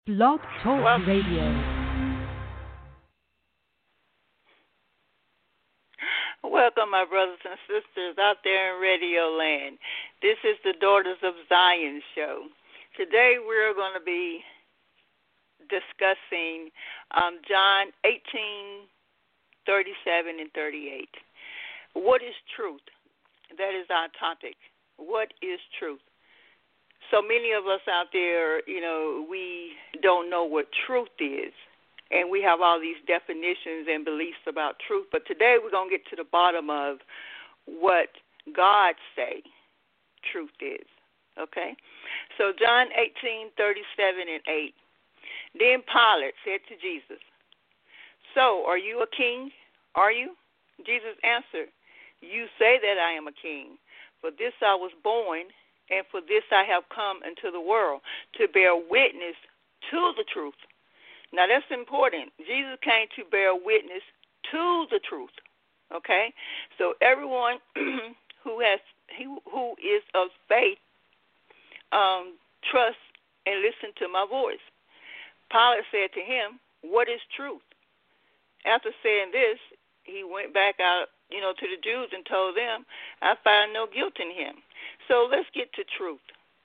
Blog Talk Well, Radio. welcome, my brothers and sisters out there in Radio Land. This is the Daughters of Zion show. Today we're going to be discussing John 18:37 and 38. What is truth? That is our topic. What is truth? So many of us out there, we don't know what truth is. And we have all these definitions and beliefs about truth. But today we're going to get to the bottom of what God say truth is. Okay? So John 18:37 and 8. Then Pilate said to Jesus, "So, are you a king? Are you?" Jesus answered, "You say that I am a king. For this I was born, and for this I have come into the world, to bear witness to the truth." Now that's important. Jesus came to bear witness to the truth. Okay? So everyone who is of faith, trust and listen to my voice. Pilate said to him, "What is truth?" After saying this, he went back out, to the Jews and told them, "I find no guilt in him." So let's get to truth.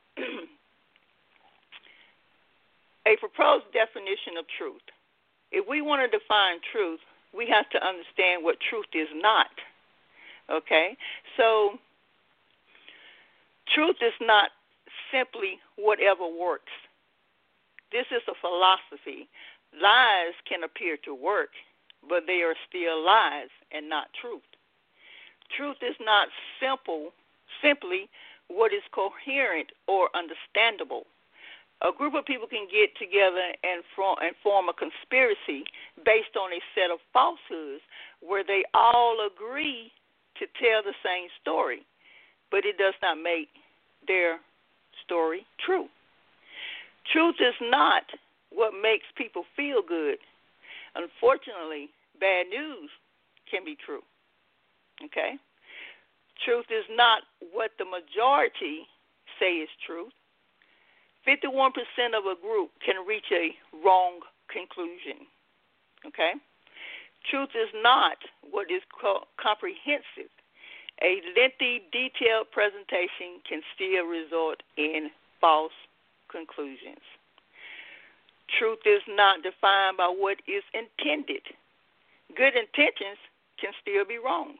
A proposed definition of truth. If we want to define truth, we have to understand what truth is not. Okay? So truth is not simply whatever works. This is a philosophy. Lies can appear to work, but they are still lies and not truth. Truth is not simply what is coherent or understandable. A group of people can get together and form a conspiracy based on a set of falsehoods where they all agree to tell the same story, but it does not make their story true. Truth is not what makes people feel good. Unfortunately, bad news can be true. Okay? Truth is not what the majority say is truth. 51% of a group can reach a wrong conclusion. Okay? Truth is not what is comprehensive. A lengthy, detailed presentation can still result in false conclusions. Truth is not defined by what is intended. Good intentions can still be wrong.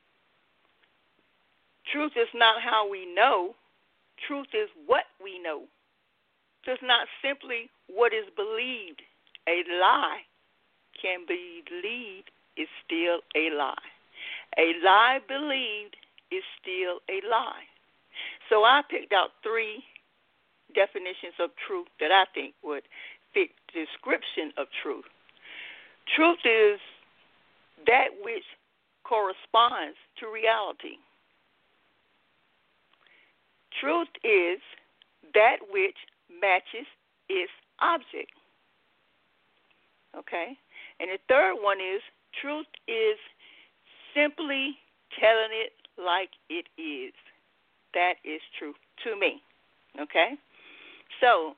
Truth is not how we know. Truth is what we know. It's not simply what is believed. A lie can be believed is still a lie. A lie believed is still a lie. So I picked out 3 definitions of truth that I think would fit the description of truth. Truth is that which corresponds to reality. Truth is that which matches its object. Okay? And the third one is truth is simply telling it like it is. That is truth to me. Okay? So,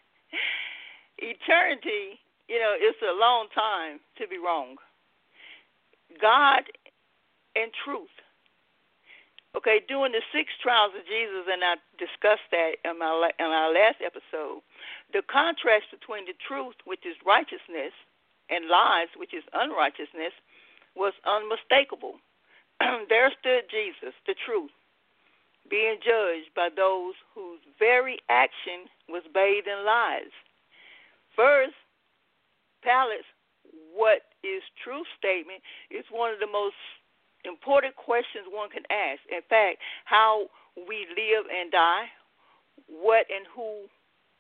eternity, it's a long time to be wrong. God and truth. Okay, during the 6 trials of Jesus, and I discussed that in our last episode, the contrast between the truth, which is righteousness, and lies, which is unrighteousness, was unmistakable. There stood Jesus, the truth, being judged by those whose very action was bathed in lies. First, Pilate's "what is truth" statement is one of the most important questions one can ask. In fact, how we live and die, what and who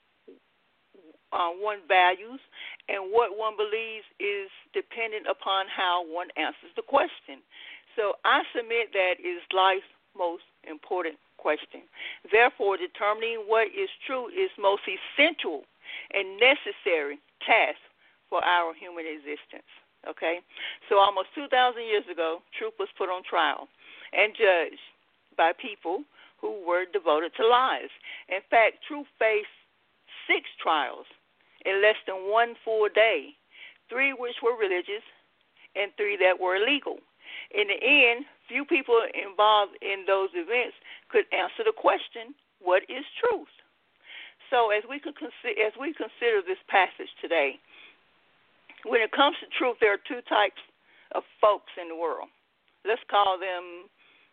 one values, and what one believes is dependent upon how one answers the question. So I submit that is life's most important question. Therefore, determining what is true is most essential and necessary task for our human existence. Okay? So almost 2,000 years ago, truth was put on trial and judged by people who were devoted to lies. In fact, truth faced 6 trials in less than one full day, 3 which were religious and 3 that were illegal. In the end, few people involved in those events could answer the question, what is truth? So as we consider this passage today, when it comes to truth, there are 2 types of folks in the world. Let's call them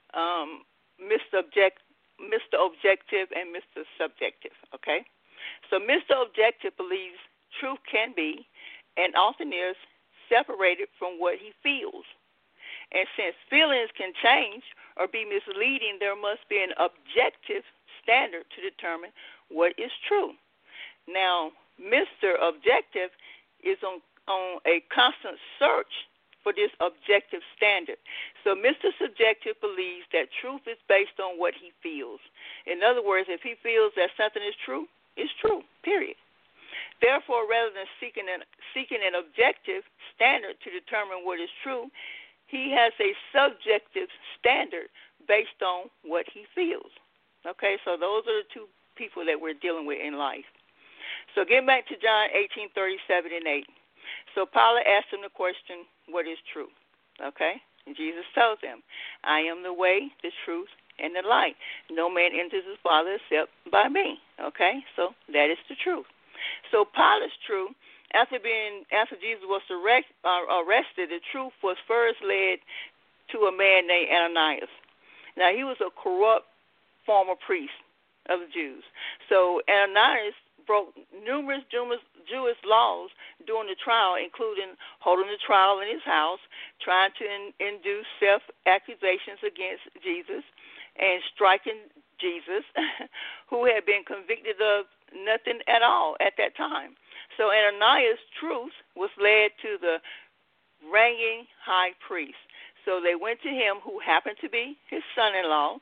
Mr. Objective and Mr. Subjective, okay? So Mr. Objective believes truth can be and often is separated from what he feels. And since feelings can change or be misleading, there must be an objective standard to determine what is true. Now, Mr. Objective is on a constant search for this objective standard. So Mr. Subjective believes that truth is based on what he feels. In other words, if he feels that something is true, it's true, period. Therefore, rather than seeking an objective standard to determine what is true, he has a subjective standard based on what he feels. Okay, so those are the 2 people that we're dealing with in life. So getting back to John 18:37 and 8. So Pilate asked him the question, what is true? Okay? And Jesus tells him, I am the way, the truth, and the light. No man enters the Father except by me. Okay? So that is the truth. So Pilate's truth, after Jesus was arrested, the truth was first led to a man named Ananias. Now, he was a corrupt former priest of the Jews. So Ananias broke numerous Jewish laws during the trial, including holding the trial in his house, trying to induce self-accusations against Jesus, and striking Jesus, who had been convicted of nothing at all at that time. So Ananias' truth was led to the reigning high priest. So they went to him, who happened to be his son-in-law.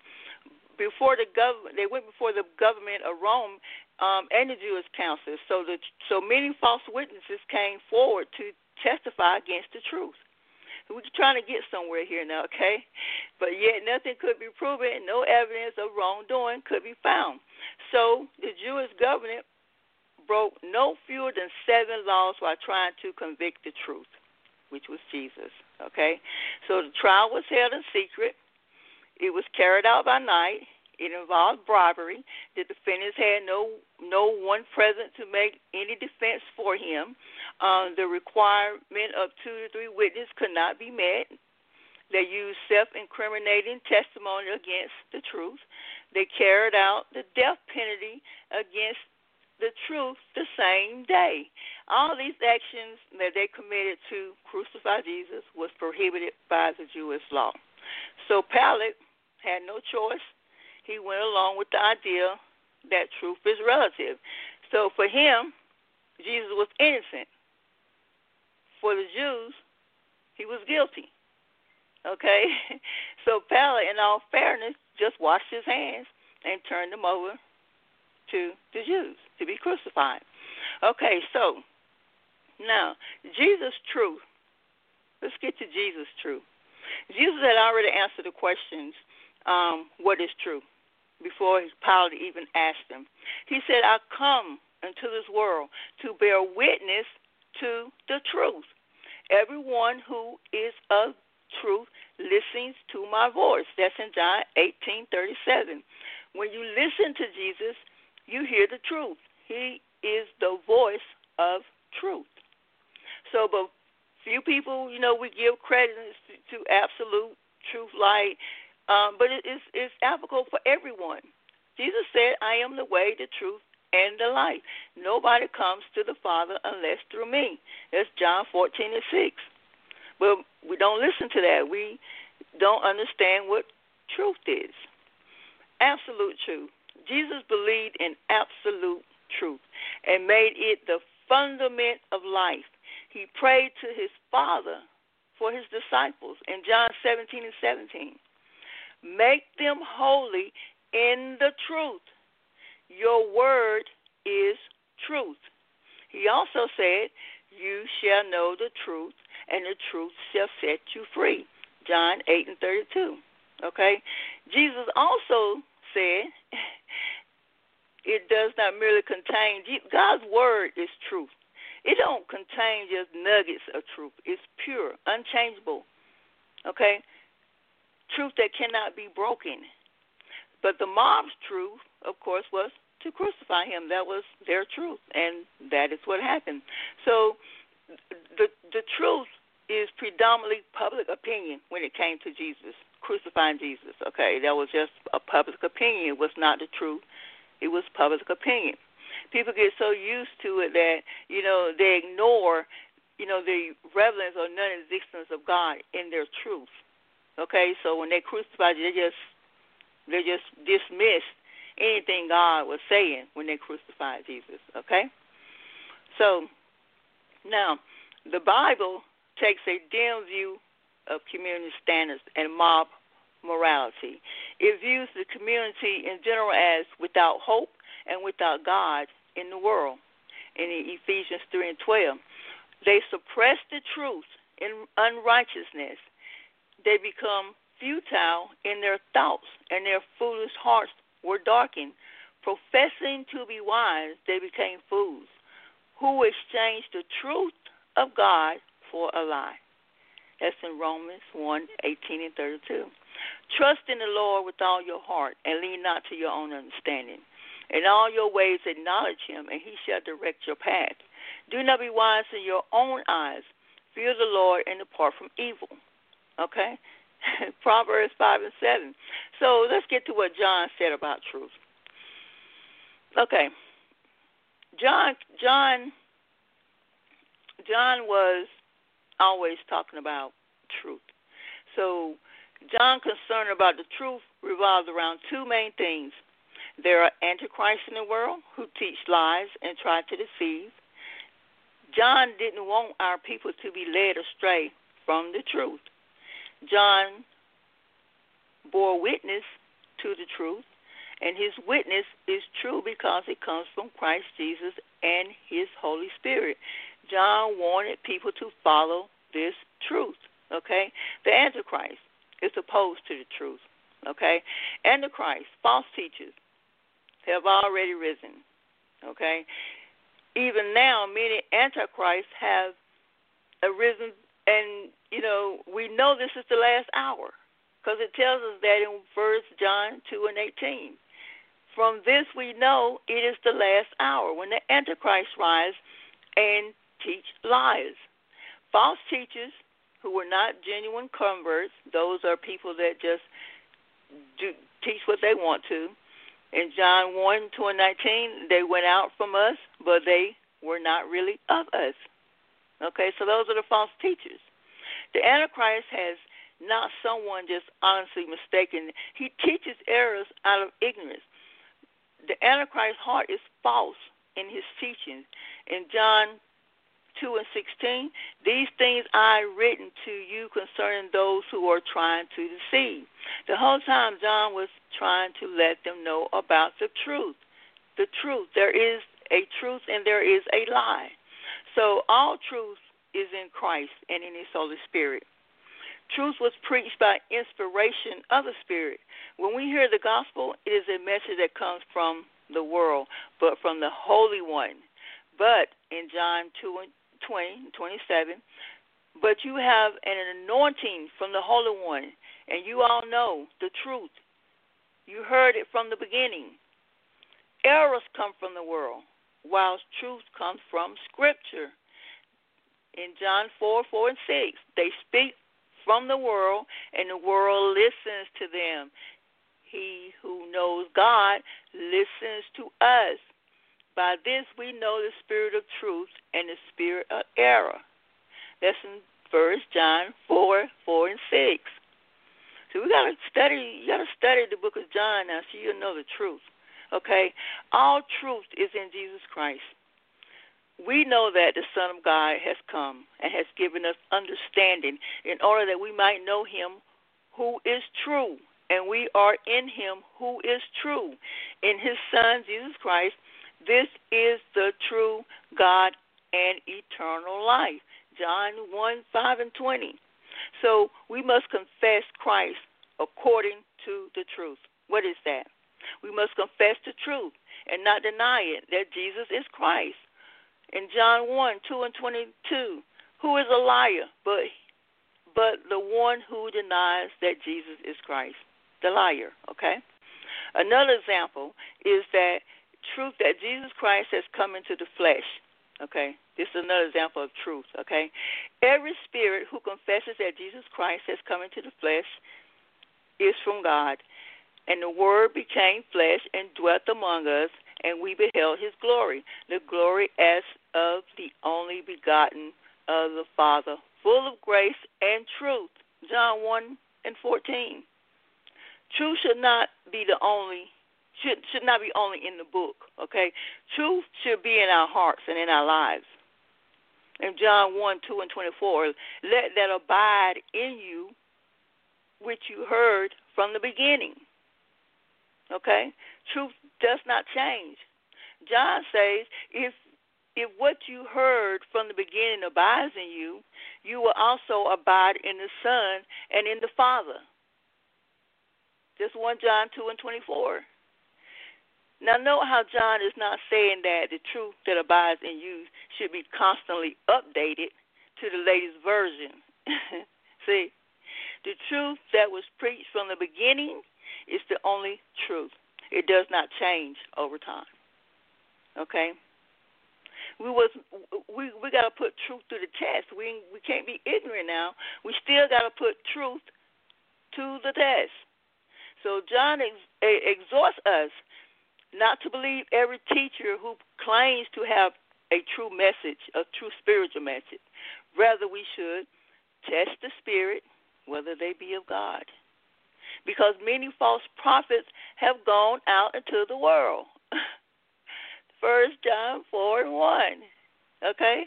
They went before the government of Rome and the Jewish council. So many false witnesses came forward to testify against the truth. We're trying to get somewhere here now, okay? But yet nothing could be proven, and no evidence of wrongdoing could be found. So the Jewish government broke no fewer than 7 laws while trying to convict the truth, which was Jesus, okay? So the trial was held in secret. It was carried out by night. It involved bribery. The defendants had no one present to make any defense for him. The requirement of 2 to 3 witnesses could not be met. They used self-incriminating testimony against the truth. They carried out the death penalty against the truth the same day. All these actions that they committed to crucify Jesus was prohibited by the Jewish law. So Pilate had no choice. He went along with the idea that truth is relative. So for him, Jesus was innocent. For the Jews, he was guilty. Okay? So Pilate, in all fairness, just washed his hands and turned them over to the Jews to be crucified. Okay, so now, Jesus' truth. Let's get to Jesus' truth. Jesus had already answered the questions, what is true, before Pilate even asked him. He said, I come into this world to bear witness to the truth. Everyone who is of truth listens to my voice. That's in John 18:37. When you listen to Jesus, you hear the truth. He is the voice of truth. So, but few people, we give credit to absolute truth light, but it's applicable for everyone. Jesus said, I am the way, the truth, and the life. Nobody comes to the Father unless through me. That's John 14:6. But we don't listen to that. We don't understand what truth is. Absolute truth. Jesus believed in absolute truth and made it the fundament of life. He prayed to his Father for his disciples in John 17:17. Make them holy in the truth. Your word is truth. He also said, you shall know the truth, and the truth shall set you free. John 8:32. 32. Okay? Jesus also said, It does not merely contain, God's word is truth. It don't contain just nuggets of truth. It's pure, unchangeable, okay? Truth that cannot be broken. But the mob's truth, of course, was to crucify him. That was their truth, and that is what happened. So the truth is predominantly public opinion when it came to Jesus, crucifying Jesus, okay? That was just a public opinion. It was not the truth. It was public opinion. People get so used to it that, they ignore, the relevance or non-existence of God in their truth. Okay, so when they crucified you, they just dismissed anything God was saying when they crucified Jesus. Okay, so now the Bible takes a dim view of community standards and mob morality. It views the community in general as without hope and without God in the world. In Ephesians 3:12, they suppress the truth in unrighteousness. They become futile in their thoughts, and their foolish hearts were darkened. Professing to be wise, they became fools, who exchanged the truth of God for a lie. That's in Romans 1:18-32. Trust in the Lord with all your heart, and lean not to your own understanding. In all your ways acknowledge him, and he shall direct your path. Do not be wise in your own eyes. Fear the Lord and depart from evil. Okay? Proverbs 5:7. So let's get to what John said about truth. Okay. John was always talking about truth. So John's concern about the truth revolves around two main things. There are antichrists in the world who teach lies and try to deceive. John didn't want our people to be led astray from the truth. John bore witness to the truth, and his witness is true because it comes from Christ Jesus and his Holy Spirit. John wanted people to follow this truth, okay? The Antichrist is opposed to the truth, okay? Antichrist, false teachers, have already risen, okay? Even now, many antichrists have arisen, and, we know this is the last hour because it tells us that in 1 John 2:18. From this we know it is the last hour when the antichrist rise and teach lies. False teachers who were not genuine converts, those are people that just teach what they want to. In John 1:19, they went out from us, but they were not really of us. Okay, so those are the false teachers. The Antichrist has not someone just honestly mistaken. He teaches errors out of ignorance. The Antichrist's heart is false in his teachings. In John 2:16, these things I written to you concerning those who are trying to deceive. The whole time John was trying to let them know about the truth. The truth. There is a truth and there is a lie. So all truth is in Christ and in his Holy Spirit. Truth was preached by inspiration of the Spirit. When we hear the gospel, it is a message that comes from the world, but from the Holy One. But in John 2:27, but you have an anointing from the Holy One, and you all know the truth. You heard it from the beginning. Errors come from the world, whilst truth comes from Scripture. In John 4:4-6, they speak from the world, and the world listens to them. He who knows God listens to us. By this we know the spirit of truth and the spirit of error. That's in 1 John 4:4-6. So we gotta study. You gotta study the book of John now, so you'll know the truth. Okay, all truth is in Jesus Christ. We know that the Son of God has come and has given us understanding in order that we might know him who is true, and we are in him who is true. In his Son, Jesus Christ, this is the true God and eternal life. John 1:5-20. So we must confess Christ according to the truth. What is that? We must confess the truth. and not deny it, that Jesus is Christ. In John 1:2-22, who is a liar but the one who denies that Jesus is Christ? The liar, okay? Another example is that truth that Jesus Christ has come into the flesh, okay? This is another example of truth, okay? Every spirit who confesses that Jesus Christ has come into the flesh is from God, and the Word became flesh and dwelt among us, and we beheld his glory, the glory as of the only begotten of the Father, full of grace and truth. John 1:14. Truth should not be only in the book, okay? Truth should be in our hearts and in our lives. In John 1:2-24, let that abide in you which you heard from the beginning. Okay? Truth does not change. John says, if what you heard from the beginning abides in you, you will also abide in the Son and in the Father. Just 1 John 2:24. Now note how John is not saying that the truth that abides in you should be constantly updated to the latest version. See, the truth that was preached from the beginning is the only truth. It does not change over time. Okay? We got to put truth to the test. We can't be ignorant now. We still got to put truth to the test. So John exhorts us not to believe every teacher who claims to have a true message, a true spiritual message. Rather, we should test the spirit, whether they be of God. Because many false prophets have gone out into the world. 1 John 4:1. Okay?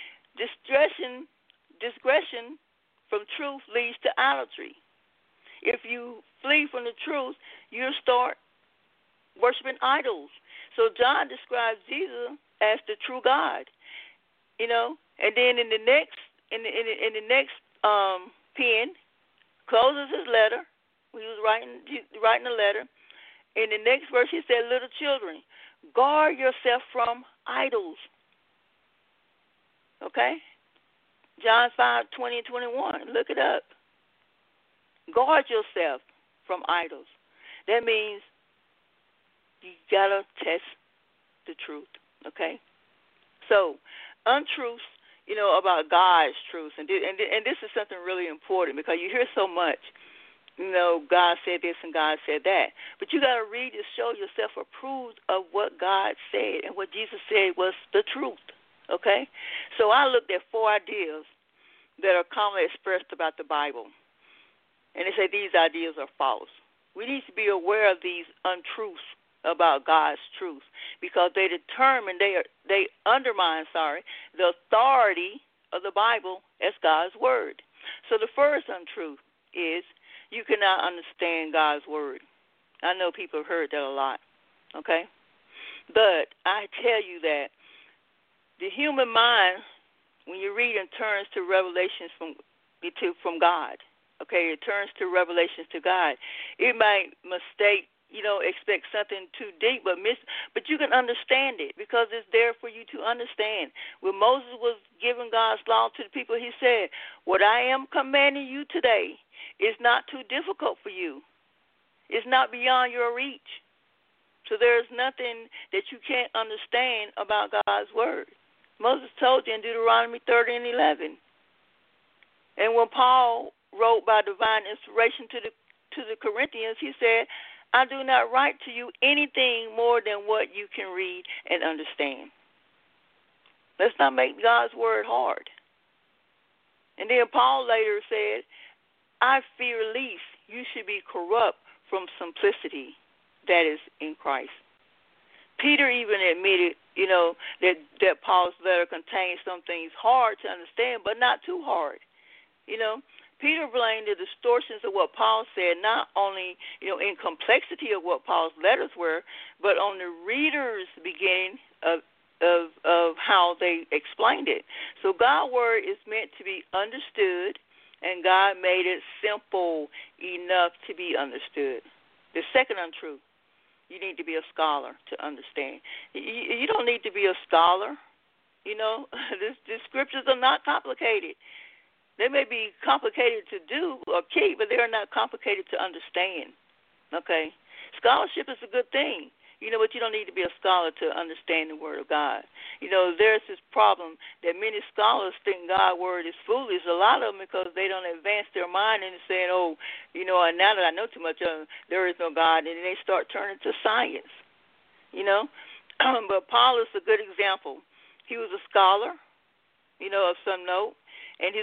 Discretion from truth leads to idolatry. If you flee from the truth, you'll start worshiping idols. So John describes Jesus as the true God. You know, and then in the next pen, closes his letter. He was writing a letter. In the next verse, he said, "Little children, guard yourself from idols." Okay? John 5:20-21. Look it up. Guard yourself from idols. That means you got to test the truth. Okay? So, untruths, you know, about God's truth. And this is something really important because you hear so much. You know, God said this and God said that. But you got to read to show yourself approved of what God said and what Jesus said was the truth, okay? So I looked at 4 ideas that are commonly expressed about the Bible. And they say these ideas are false. We need to be aware of these untruths about God's truth because they undermine the authority of the Bible as God's word. So the first untruth is you cannot understand God's word. I know people have heard that a lot, okay? But I tell you that the human mind, when you read and turns to revelations from God, okay, it turns to revelations to God. It might expect something too deep, but you can understand it because it's there for you to understand. When Moses was giving God's law to the people, he said, "What I am commanding you today is not too difficult for you. It's not beyond your reach." So there's nothing that you can't understand about God's word. Moses told you in Deuteronomy 30:11. And when Paul wrote by divine inspiration to the Corinthians, he said, "I do not write to you anything more than what you can read and understand." Let's not make God's word hard. And then Paul later said, "I fear lest you should be corrupt from simplicity that is in Christ." Peter even admitted, that Paul's letter contains some things hard to understand, but not too hard. Peter blamed the distortions of what Paul said, not only, in complexity of what Paul's letters were, but on the reader's beginning of how they explained it. So God's word is meant to be understood, and God made it simple enough to be understood. The second untruth You need to be a scholar to understand. You don't need to be a scholar. You know, the scriptures are not complicated. They may be complicated to do or keep, but they are not complicated to understand. Okay? Scholarship is a good thing. You know, but you don't need to be a scholar to understand the Word of God. You know, there's this problem that many scholars think God's Word is foolish. A lot of them because they don't advance their mind and saying, oh, you know, now that I know too much, there is no God, and they start turning to science. You know, but Paul is a good example. He was a scholar, you know, of some note, and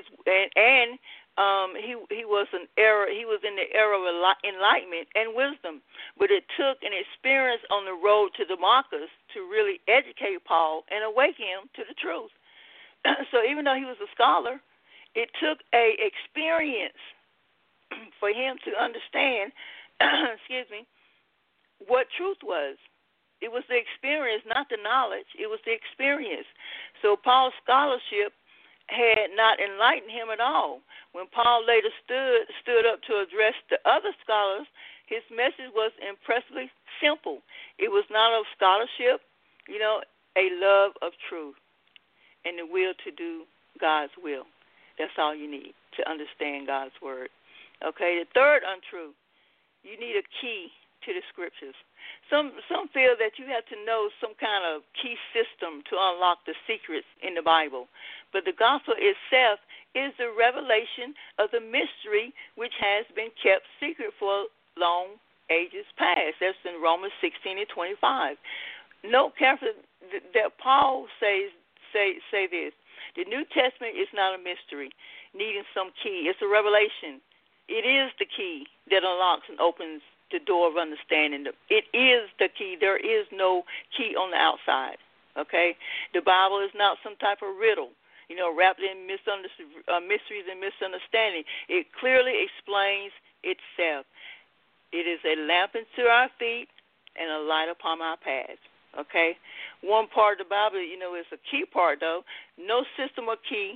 he was an era. He was in the era of enlightenment and wisdom, but it took an experience on the road to Damascus to really educate Paul and awaken him to the truth. So even though he was a scholar, it took a experience for him to understand, excuse me, what truth was. It was the experience, not the knowledge. It was the experience. So Paul's scholarship had not enlightened him at all. When Paul later stood up to address the other scholars, his message was impressively simple. It was not of scholarship, you know, a love of truth and the will to do God's will. That's all you need to understand God's word. Okay, the third untruth, you need a key to the scriptures. Some feel that you have to know some kind of key system to unlock the secrets in the Bible. But the gospel itself is the revelation of the mystery which has been kept secret for long ages past. That's in Romans 16 and 25. Note carefully that Paul say this. The New Testament is not a mystery needing some key. It's a revelation. It is the key that unlocks and opens the door of understanding. It is the key. There is no key on the outside. Okay? The Bible is not some type of riddle, you know, wrapped in mysteries and misunderstanding. It clearly explains itself. It is a lamp unto our feet and a light upon our path. Okay? One part of the Bible, you know, is a key part, though. No system or key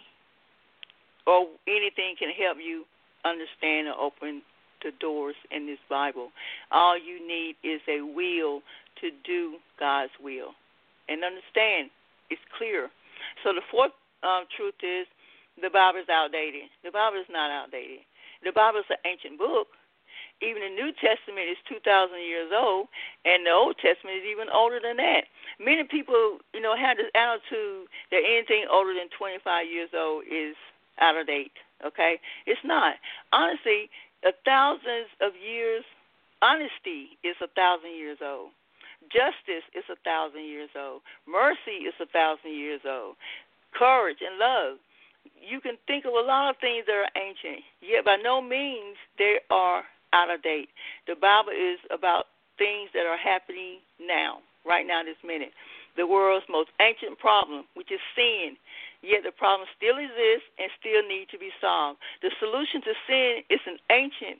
or anything can help you understand or open the doors in this Bible. All you need is a will to do God's will. And understand, it's clear. So the fourth truth is the Bible is outdated. The Bible is not outdated. The Bible is an ancient book. Even the New Testament is 2,000 years old, and the Old Testament is even older than that. Many people, you know, have this attitude that anything older than 25 years old is out of date, okay? It's not. Honestly, thousands of years, honesty is 1,000 years old. Justice is 1,000 years old. Mercy is 1,000 years old. Courage and love. You can think of a lot of things that are ancient, yet by no means they are out of date. The Bible is about things that are happening now, right now, this minute. The world's most ancient problem, which is sin, yet the problem still exists and still need to be solved. The solution to sin is ancient,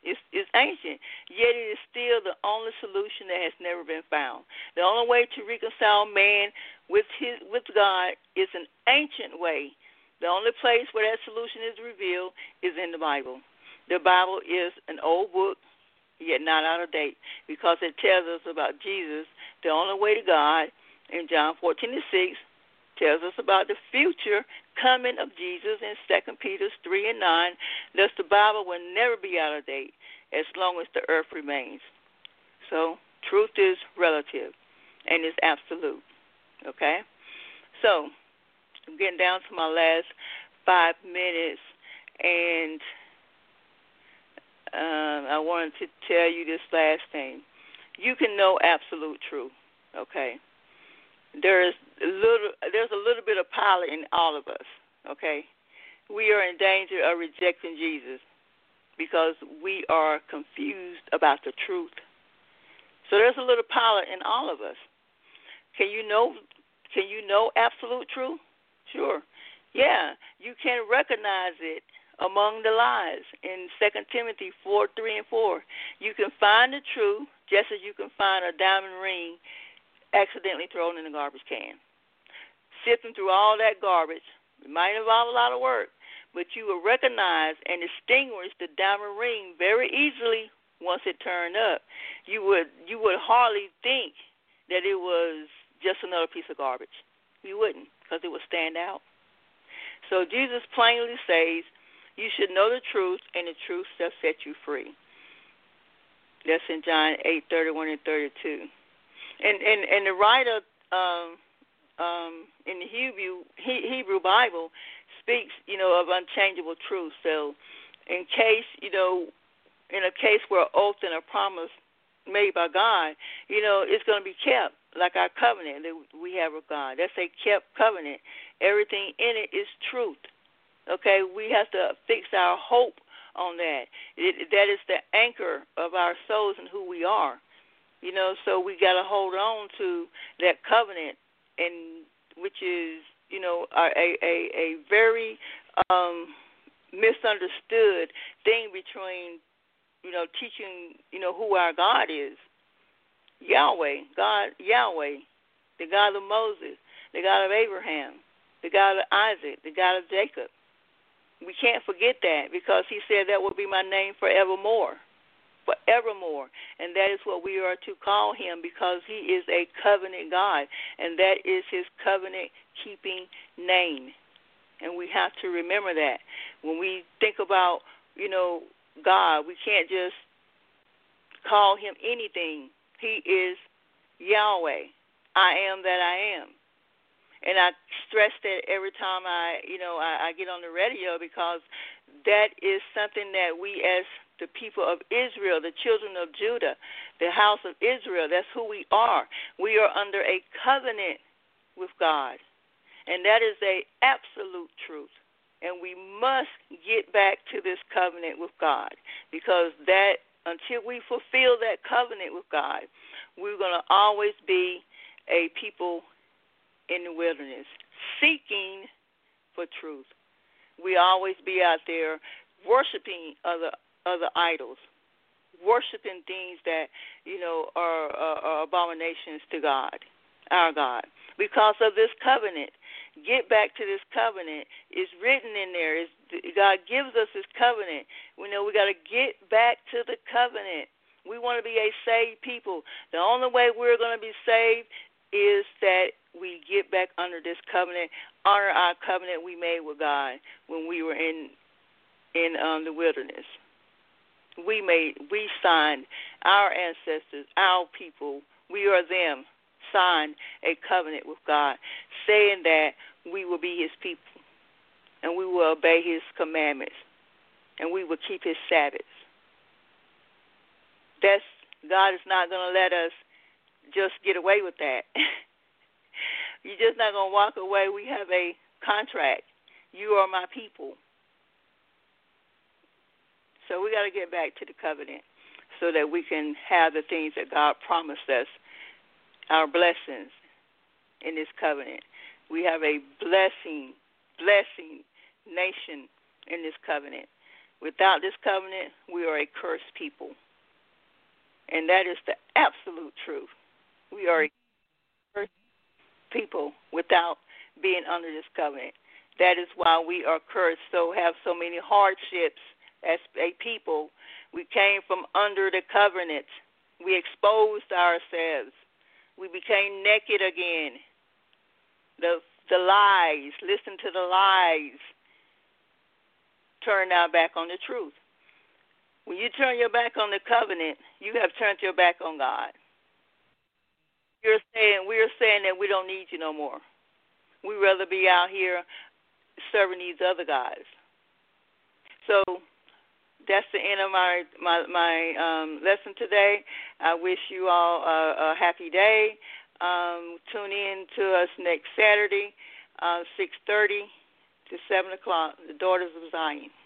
yet it is still the only solution that has never been found. The only way to reconcile man with God is an ancient way. The only place where that solution is revealed is in the Bible. The Bible is an old book, yet not out of date, because it tells us about Jesus, the only way to God. In John 14:6, tells us about the future coming of Jesus in 2 Peter 3:9. Thus, the Bible will never be out of date as long as the earth remains. So, truth is relative and is absolute. Okay? So, I'm getting down to my last 5 minutes, and I wanted to tell you this last thing. You can know absolute truth, okay? There's a little bit of Pilate in all of us, okay? We are in danger of rejecting Jesus because we are confused about the truth. So there's a little Pilate in all of us. Can you know absolute truth? Sure. Yeah, you can recognize it among the lies in 2 Timothy 4:3 and 4. You can find the truth just as you can find a diamond ring accidentally thrown in the garbage can. Sifting through all that garbage, it might involve a lot of work, but you will recognize and distinguish the diamond ring very easily once it turned up, you would hardly think that it was just another piece of garbage. You wouldn't, because it would stand out. So Jesus plainly says, you should know the truth, and the truth shall set you free. That's in John 8:31 and 32. And the writer in the Hebrew Bible speaks, of unchangeable truth. So in case, in a case where oath and a promise made by God, it's going to be kept, like our covenant that we have with God. That's a kept covenant. Everything in it is truth. Okay, we have to fix our hope on that. That is the anchor of our souls and who we are. So we got to hold on to that covenant, and which is, a very misunderstood thing between, teaching, who our God is. Yahweh, the God of Moses, the God of Abraham, the God of Isaac, the God of Jacob. We can't forget that, because he said that will be my name forevermore. Forevermore. And that is what we are to call him, because he is a covenant God, and that is his covenant-keeping name. And we have to remember that. When we think about, God, we can't just call him anything. He is Yahweh. I am that I am. And I stress that every time I get on the radio, because that is something that we, as the people of Israel, the children of Judah, the house of Israel, that's who we are. We are under a covenant with God. And that is a absolute truth. And we must get back to this covenant with God, because that, until we fulfill that covenant with God, we're going to always be a people in the wilderness, seeking for truth. We always be out there worshiping other idols, worshiping things that are abominations to God, our God, because of this covenant. Get back to this covenant. It's written in there. God gives us his covenant. We know we got to get back to the covenant. We want to be a saved people. The only way we're going to be saved is that we get back under this covenant, honor our covenant we made with God when we were in the wilderness. We signed, our ancestors, our people, we are them, signed a covenant with God, saying that we will be his people, and we will obey his commandments, and we will keep his Sabbaths. God is not going to let us just get away with that. You're just not going to walk away. We have a contract. You are my people. So we got to get back to the covenant so that we can have the things that God promised us, our blessings in this covenant. We have a blessing nation in this covenant. Without this covenant, we are a cursed people. And that is the absolute truth. We are a cursed people without being under this covenant. That is why we are cursed, have so many hardships as a people. We came from under the covenant. We exposed ourselves. We became naked again. The lies, listen to the lies. Turn our back on the truth. When you turn your back on the covenant, you have turned your back on God. We're saying that we don't need you no more. We'd rather be out here serving these other guys. So that's the end of my lesson today. I wish you all a happy day. Tune in to us next Saturday, 6:30 to 7 o'clock, the Daughters of Zion.